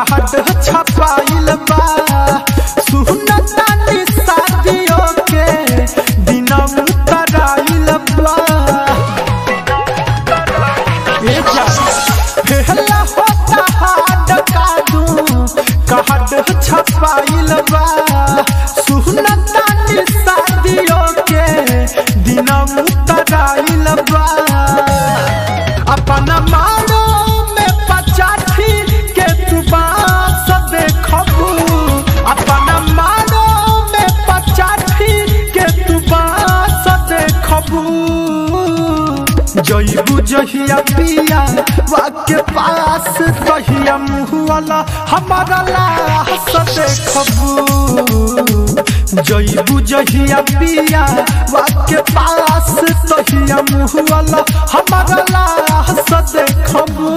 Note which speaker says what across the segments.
Speaker 1: card छपाइल बा सुनतानी शादियों के दिन उतराइल बा फेला होता हाड कादू कार्ड छपाइल बा सुनतानी शादियों के दिन उतराइल बा अपना मानो में पचाठी के तू बास देखबू अपना मानो में पचाठी के तू बास देखबू जइबू जहिया पिया वाके पास तहिया मुँह वाला हमारा लाश देखबू जइबू जहिया पिया वाके पास तहिया मुँह वाला हमारा लाश देखबू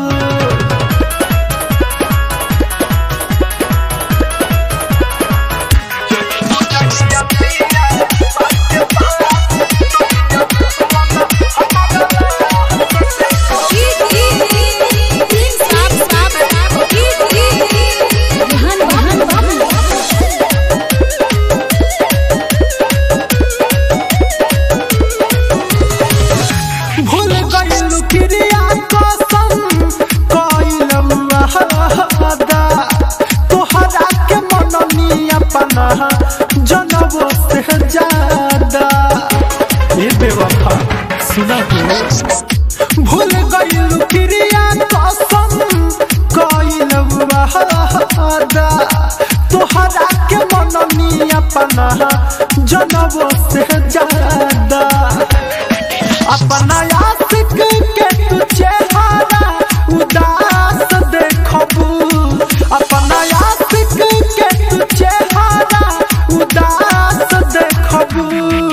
Speaker 1: जनवो से ज्यादा ये बेवफा सुना भूल गइल क्रिया कसम कइल वादा तोहरा के मननी अपना जनवो से ज्यादा अपना आशिक के तू चेहरा उदास देखबू अपना आशिक के तू चेहरा उदास देखबू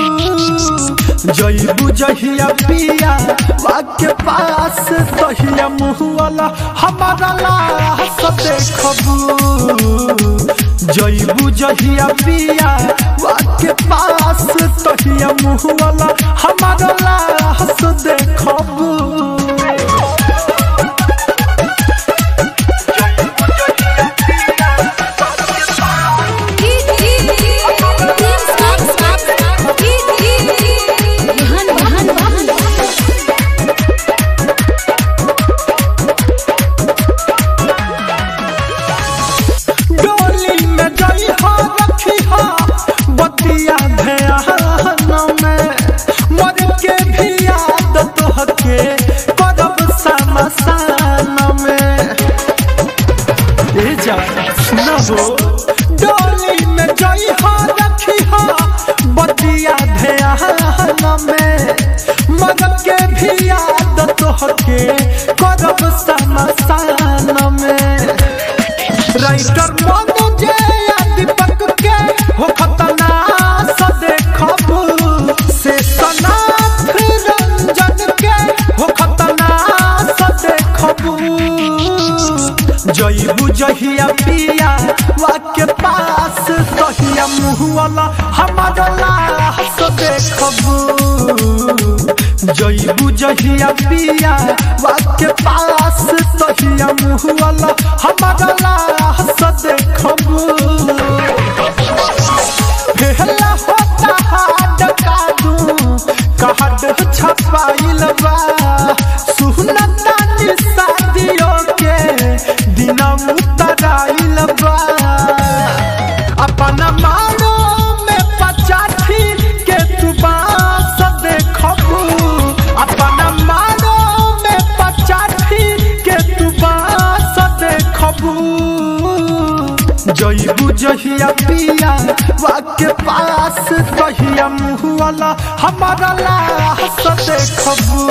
Speaker 1: जइबू जहिया पिया वाके पास तहिया मुँह वाला हमारा लाश देखबू जइबू जहिया पिया वाके पास तहिया मुँह वाला हमारा लाश देखबू डोली में जई हो रखी हो बतिया ध्यान में मगर के भी याद तोहके करब समसान में राइटर मनु जे दीपक के हो खतना से देखबू से सनाथ रंजन के हो खतना से देखबू जइबू जहिया पिया वाके पास तहिया मुँह वाला हमारा लाश देखबू जइबू जहिया पिया वाके पास तहिया मुँह वाला हमारा लाश देखबू फेला होता हाड कादू कार्ड छपाइल बा सुनतानी शादियों के दिन उतराइल बा अपना मानो में पचाठी के तू बास देखबू अपना मानो में पचाठी के तू बास देखबू जइबू जहिया पिया वाके पास तहिया मुँह वाला हमारा लाश देखबू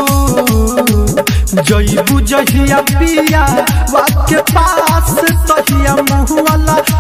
Speaker 1: जइबू जहिया पिया वाके पास तहिया मुँह वाला